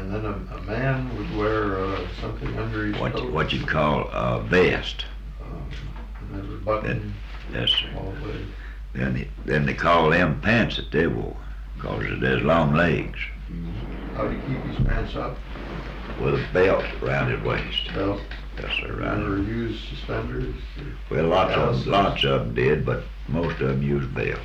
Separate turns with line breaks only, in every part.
And then a man would wear something under his coat.
What you'd call a vest.
And there was a button
Yes, sir.
all the way.
Then they call them pants that they wore, because there's long legs.
How do you keep his pants up?
With a belt around his waist.
Belt.
Yes, sir.
Never use suspenders?
Well, lots of them did, but most of them used belts.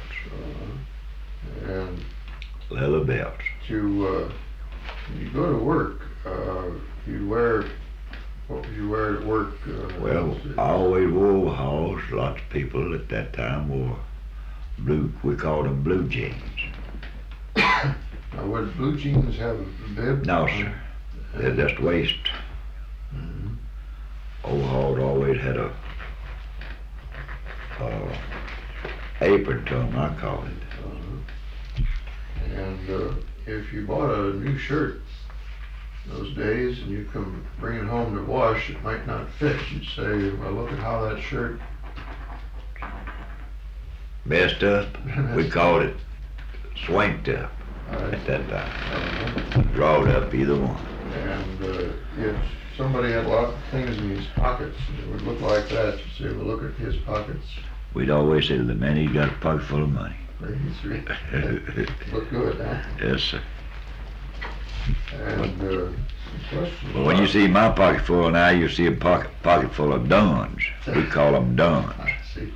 And
Leather belts.
when you go to work, you wear, what would you wear at work?
Well, I always wore overalls. Lots of people at that time wore blue, we called them blue jeans.
Now, would blue jeans have a bib?
No, sir. They're just waist. Overalls always had a apron to them, I call it.
And if you bought a new shirt those days and you come bring it home to wash, it might not fit. You'd say, well, look at how that shirt
Messed up, we called it swanked up at that time. Drawed up, either one.
And if somebody had a lot of things in his pockets, it would look like that. You'd say, well, look at his pockets.
We'd always say to the man, he's got a pocket full of money.
Look good, huh?
Yes, sir.
And some questions.
Well, when you see my pocket full now, you see a pocket full of duns. We call them duns.
I see.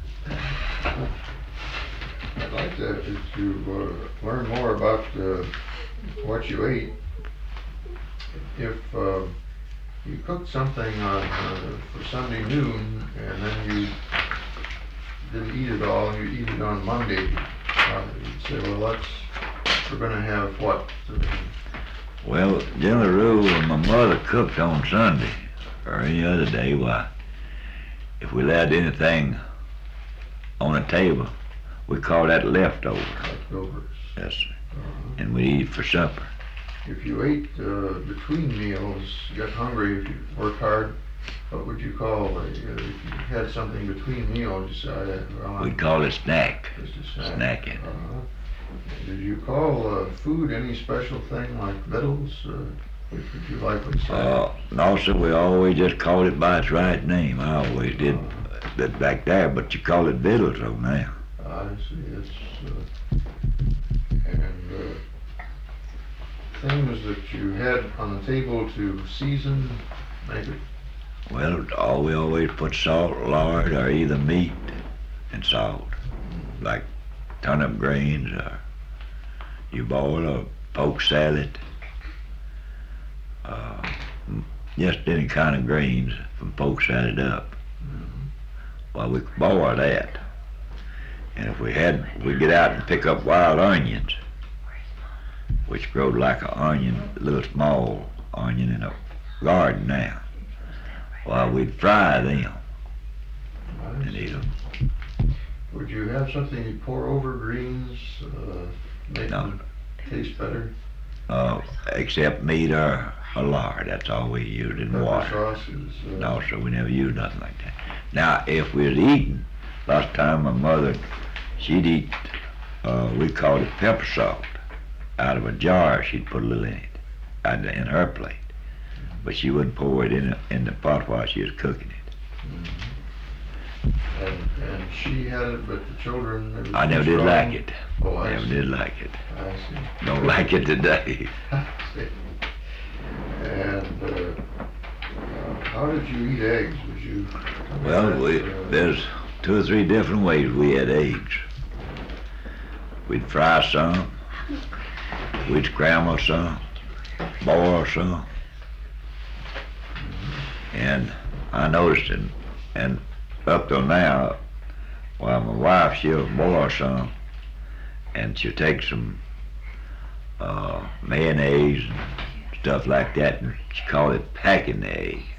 I'd like to learn more about what you ate. If you cooked something for Sunday noon and then you didn't eat it all and you eat it on Monday, you'd say, well, we're going to have what?
Well, general rule, when my mother cooked on Sunday or any other day, why, if we left anything on the table, we call that leftovers.
Leftovers.
Yes, sir. And we eat it for supper.
If you ate between meals, you got hungry, if you worked hard, what would you call if you had something between meals? You say, well,
We'd call it snack.
just a snack.
Snacking.
Did you call food any special thing like victuals? Which would you like to say?
No, sir, we always just called it by its right name. I always did that back there, but you call it victuals over now.
I see. It's and things that you had on the table to season, make it.
Well, we always put salt, lard, or either meat and salt, like turnip greens, or you boil a poke salad, just any kind of greens from poke salad up. Well, we could boil that. And if we'd get out and pick up wild onions, which grow like an onion, a little small onion in a garden now. Well, we'd fry them and eat them.
Would you have something you pour over greens, make them taste better?
Except meat or lard, that's all we used in water.
Sauces?
No, sir, we never used nothing like that. Now, if we was eating, last time my mother, she'd eat, we called it pepper salt. Out of a jar, she'd put a little in it, in her plate. But she wouldn't pour it in the pot while she was cooking it.
And she had it, but the children...
I never did like it.
Oh, I
Never
see.
did like it.
I see.
Don't like it today.
I see. And how did you eat eggs? Would you...
Well, there's 2 or 3 different ways we had eggs. We'd fry some, we'd scramble some, boil some. And I noticed it, and up till now, well, my wife, she'll boil some, and she'll take some mayonnaise and stuff like that, and she called it packing the egg.